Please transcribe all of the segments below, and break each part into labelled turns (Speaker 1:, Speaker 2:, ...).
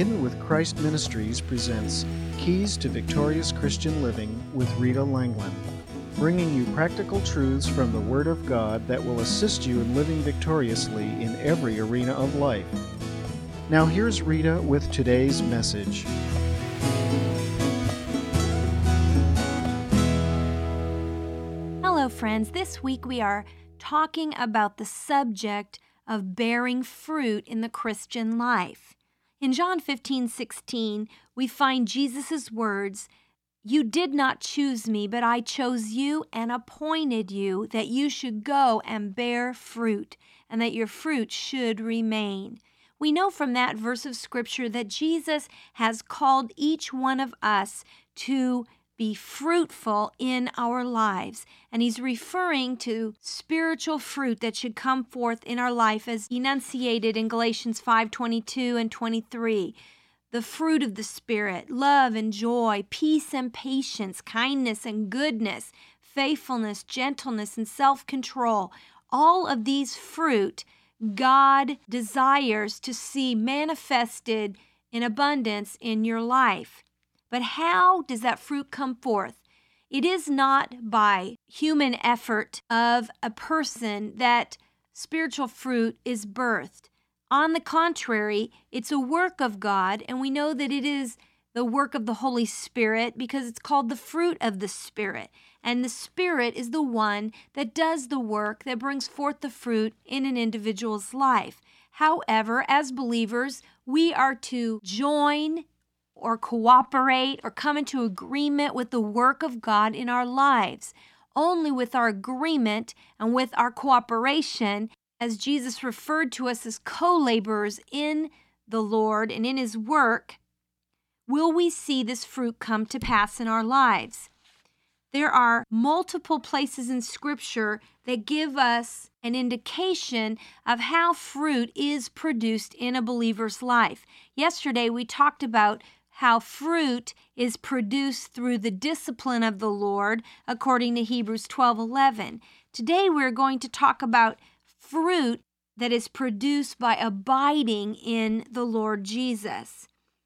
Speaker 1: Hidden with Christ Ministries presents Keys to Victorious Christian Living with Rita Langland, bringing you practical truths from the Word of God that will assist you in living victoriously in every arena of life. Now here's Rita with today's message.
Speaker 2: Hello, friends. This week we are talking about the subject of bearing fruit in the Christian life. In John 15:16, we find Jesus' words, "You did not choose me, but I chose you and appointed you that you should go and bear fruit, and that your fruit should remain." We know from that verse of Scripture that Jesus has called each one of us to be fruitful in our lives. And he's referring to spiritual fruit that should come forth in our life as enunciated in Galatians 5:22 and 23. The fruit of the Spirit, love and joy, peace and patience, kindness and goodness, faithfulness, gentleness, and self-control. All of these fruit God desires to see manifested in abundance in your life. But how does that fruit come forth? It is not by human effort of a person that spiritual fruit is birthed. On the contrary, it's a work of God, and we know that it is the work of the Holy Spirit because it's called the fruit of the Spirit. And the Spirit is the one that does the work that brings forth the fruit in an individual's life. However, as believers, we are to join or cooperate or come into agreement with the work of God in our lives. Only with our agreement and with our cooperation, as Jesus referred to us as co-laborers in the Lord and in His work, will we see this fruit come to pass in our lives. There are multiple places in Scripture that give us an indication of how fruit is produced in a believer's life. Yesterday, we talked about how fruit is produced through the discipline of the Lord, according to Hebrews 12:11. Today we're going to talk about fruit that is produced by abiding in the Lord Jesus.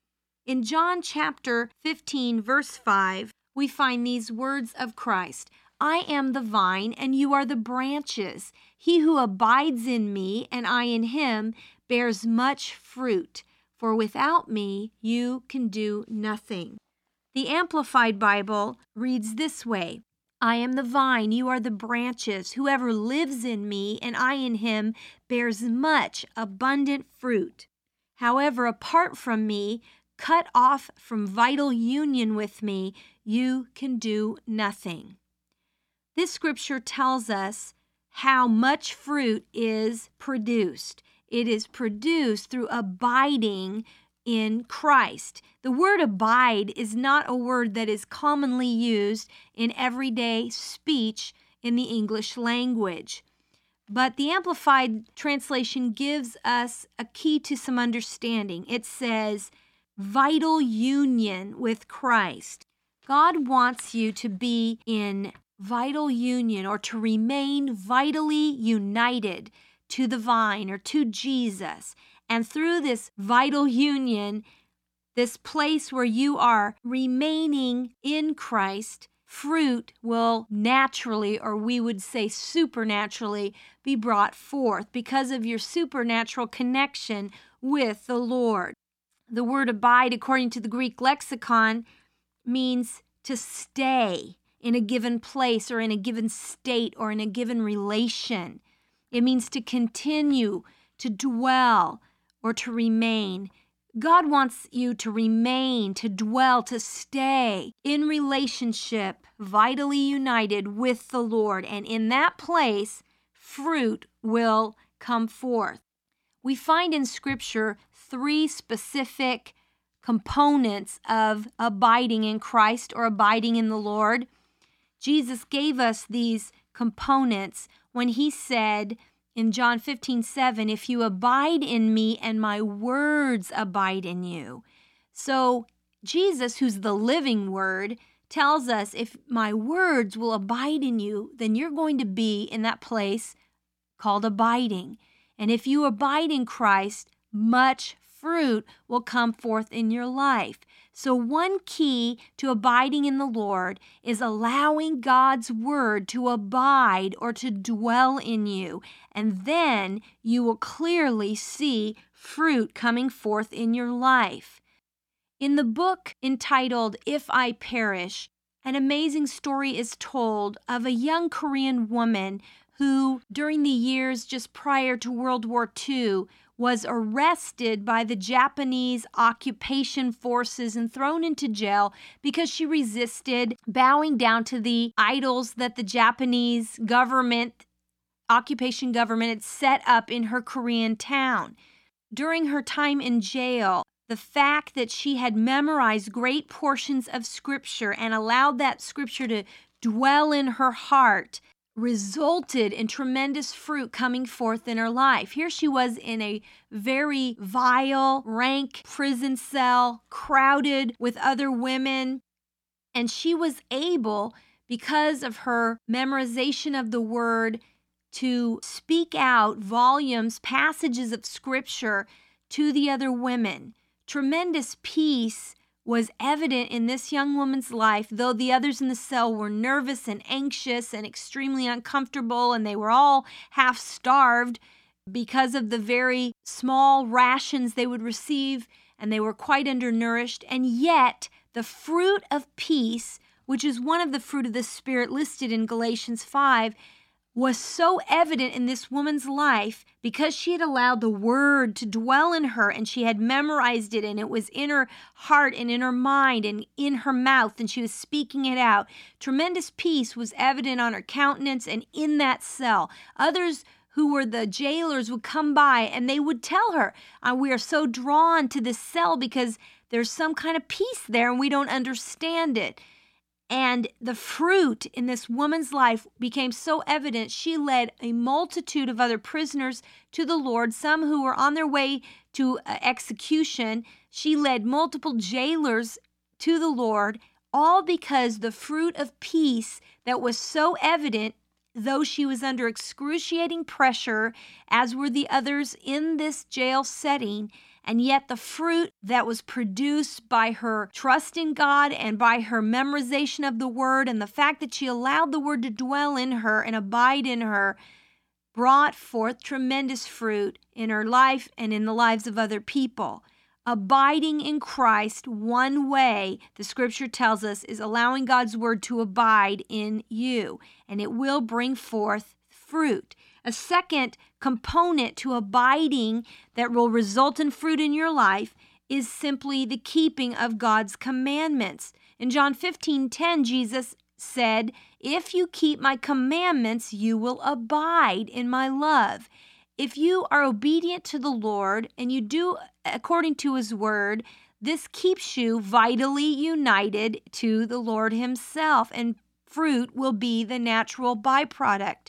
Speaker 2: In John chapter 15, verse 5, we find these words of Christ, "I am the vine, and you are the branches. He who abides in me, and I in him, bears much fruit. For without me, you can do nothing." The Amplified Bible reads this way, "I am the vine, you are the branches. Whoever lives in me and I in him bears much abundant fruit. However, apart from me, cut off from vital union with me, you can do nothing." This scripture tells us how much fruit is produced. It is produced through abiding in Christ. The word abide is not a word that is commonly used in everyday speech in the English language. But the Amplified Translation gives us a key to some understanding. It says, vital union with Christ. God wants you to be in vital union or to remain vitally united to the vine or to Jesus. And through this vital union, this place where you are remaining in Christ, fruit will naturally, or we would say supernaturally, be brought forth because of your supernatural connection with the Lord. The word abide, according to the Greek lexicon, means to stay in a given place or in a given state or in a given relation. It means to continue, to dwell, or to remain. God wants you to remain, to dwell, to stay in relationship, vitally united with the Lord. And in that place, fruit will come forth. We find in Scripture 3 specific components of abiding in Christ or abiding in the Lord. Jesus gave us these components when he said in John 15:7, "If you abide in me and my words abide in you." So Jesus, who's the living word, tells us if my words will abide in you, then you're going to be in that place called abiding. And if you abide in Christ, much fruit will come forth in your life. So one key to abiding in the Lord is allowing God's word to abide or to dwell in you. And then you will clearly see fruit coming forth in your life. In the book entitled If I Perish, an amazing story is told of a young Korean woman who, during the years just prior to World War II, was arrested by the Japanese occupation forces and thrown into jail because she resisted bowing down to the idols that the Japanese government, occupation government, had set up in her Korean town. During her time in jail, the fact that she had memorized great portions of Scripture and allowed that Scripture to dwell in her heart resulted in tremendous fruit coming forth in her life. Here she was in a very vile, rank prison cell, crowded with other women, and she was able, because of her memorization of the Word, to speak out volumes, passages of Scripture to the other women. Tremendous peace was evident in this young woman's life, though the others in the cell were nervous and anxious and extremely uncomfortable, and they were all half-starved because of the very small rations they would receive, and they were quite undernourished. And yet, the fruit of peace, which is one of the fruit of the Spirit listed in Galatians 5, was so evident in this woman's life because she had allowed the Word to dwell in her, and she had memorized it, and it was in her heart and in her mind and in her mouth, and she was speaking it out. Tremendous peace was evident on her countenance and in that cell. Others who were the jailers would come by and they would tell her, we are so drawn to this cell because there's some kind of peace there and we don't understand it. And the fruit in this woman's life became so evident, she led a multitude of other prisoners to the Lord, some who were on their way to execution. She led multiple jailers to the Lord, all because the fruit of peace that was so evident, though she was under excruciating pressure, as were the others in this jail setting, and yet the fruit that was produced by her trust in God and by her memorization of the Word and the fact that she allowed the Word to dwell in her and abide in her brought forth tremendous fruit in her life and in the lives of other people. Abiding in Christ, one way, the Scripture tells us, is allowing God's Word to abide in you, and it will bring forth fruit. A second component to abiding that will result in fruit in your life is simply the keeping of God's commandments. In John 15:10, Jesus said, "If you keep my commandments, you will abide in my love." If you are obedient to the Lord and you do according to His word, this keeps you vitally united to the Lord Himself, and fruit will be the natural byproduct.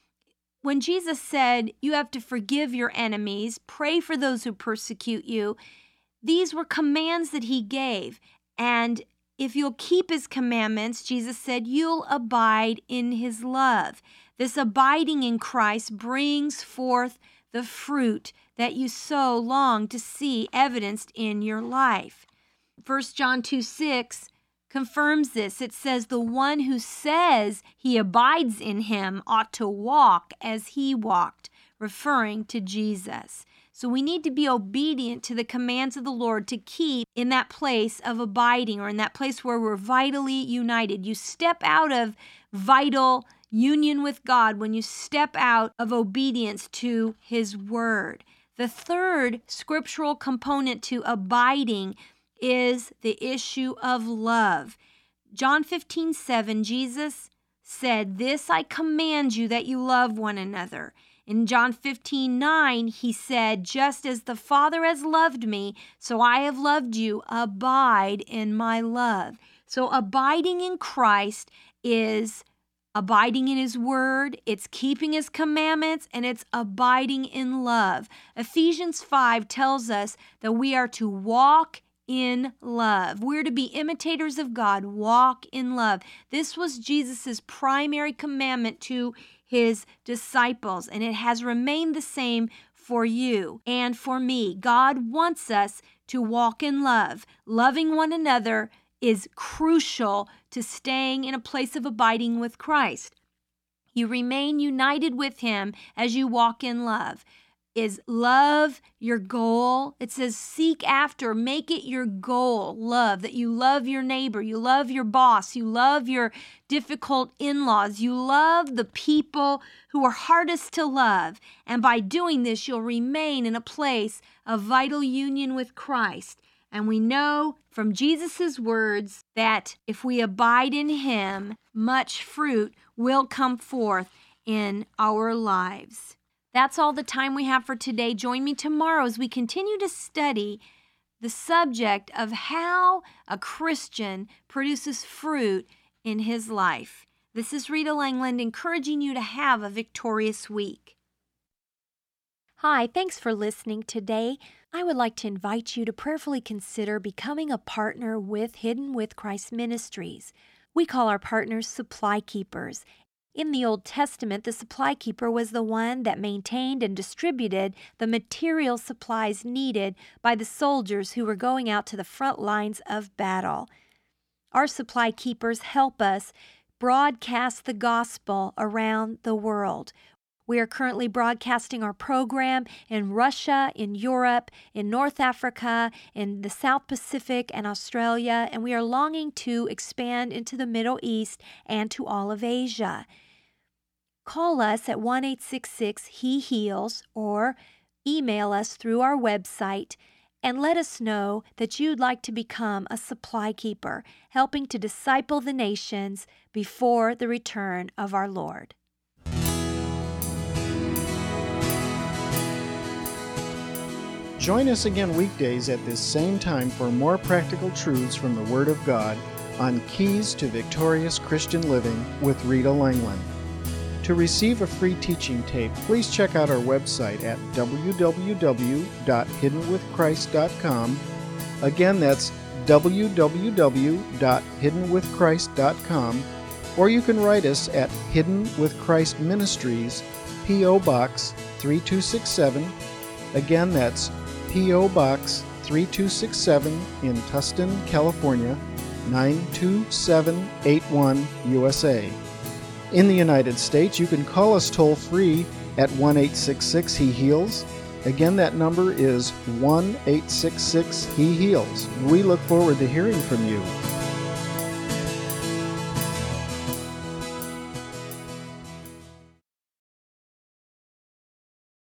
Speaker 2: When Jesus said, you have to forgive your enemies, pray for those who persecute you, these were commands that He gave. And if you'll keep His commandments, Jesus said, you'll abide in His love. This abiding in Christ brings forth the fruit that you so long to see evidenced in your life. 1 John 2:6 confirms this. It says, the one who says he abides in Him ought to walk as He walked, referring to Jesus. So we need to be obedient to the commands of the Lord to keep in that place of abiding, or in that place where we're vitally united. You step out of vital union with God when you step out of obedience to His word. The third scriptural component to abiding is the issue of love. John 15:7, Jesus said, this I command you, that you love one another. In John 15:9, He said, just as the Father has loved me, so I have loved you. Abide in my love. So abiding in Christ is abiding in His word, it's keeping His commandments, and it's abiding in love. Ephesians 5 tells us that we are to walk in love. We're to be imitators of God, walk in love. This was Jesus' primary commandment to His disciples, and it has remained the same for you and for me. God wants us to walk in love. Loving one another is crucial to staying in a place of abiding with Christ. You remain united with Him as you walk in love. Is love your goal? It says seek after, make it your goal, love, that you love your neighbor, you love your boss, you love your difficult in-laws, you love the people who are hardest to love. And by doing this, you'll remain in a place of vital union with Christ. And we know from Jesus' words that if we abide in Him, much fruit will come forth in our lives. That's all the time we have for today. Join me tomorrow as we continue to study the subject of how a Christian produces fruit in his life. This is Rita Langland encouraging you to have a victorious week. Hi, thanks for listening today. I would like to invite you to prayerfully consider becoming a partner with Hidden with Christ Ministries. We call our partners supply keepers. In the Old Testament, the supply keeper was the one that maintained and distributed the material supplies needed by the soldiers who were going out to the front lines of battle. Our supply keepers help us broadcast the gospel around the world. We are currently broadcasting our program in Russia, in Europe, in North Africa, in the South Pacific and Australia, and we are longing to expand into the Middle East and to all of Asia. Call us at 1-866-HE-HEALS or email us through our website and let us know that you'd like to become a supply keeper, helping to disciple the nations before the return of our Lord.
Speaker 1: Join us again weekdays at this same time for more practical truths from the Word of God on Keys to Victorious Christian Living with Rita Langland. To receive a free teaching tape, please check out our website at www.hiddenwithchrist.com. Again, that's www.hiddenwithchrist.com, or you can write us at Hidden with Christ Ministries, P.O. Box 3267. Again, that's P.O. Box 3267 in Tustin, California, 92781, USA. In the United States, you can call us toll-free at 1-866-HE-HEALS. Again, that number is 1-866-HE-HEALS. We look forward to hearing from you.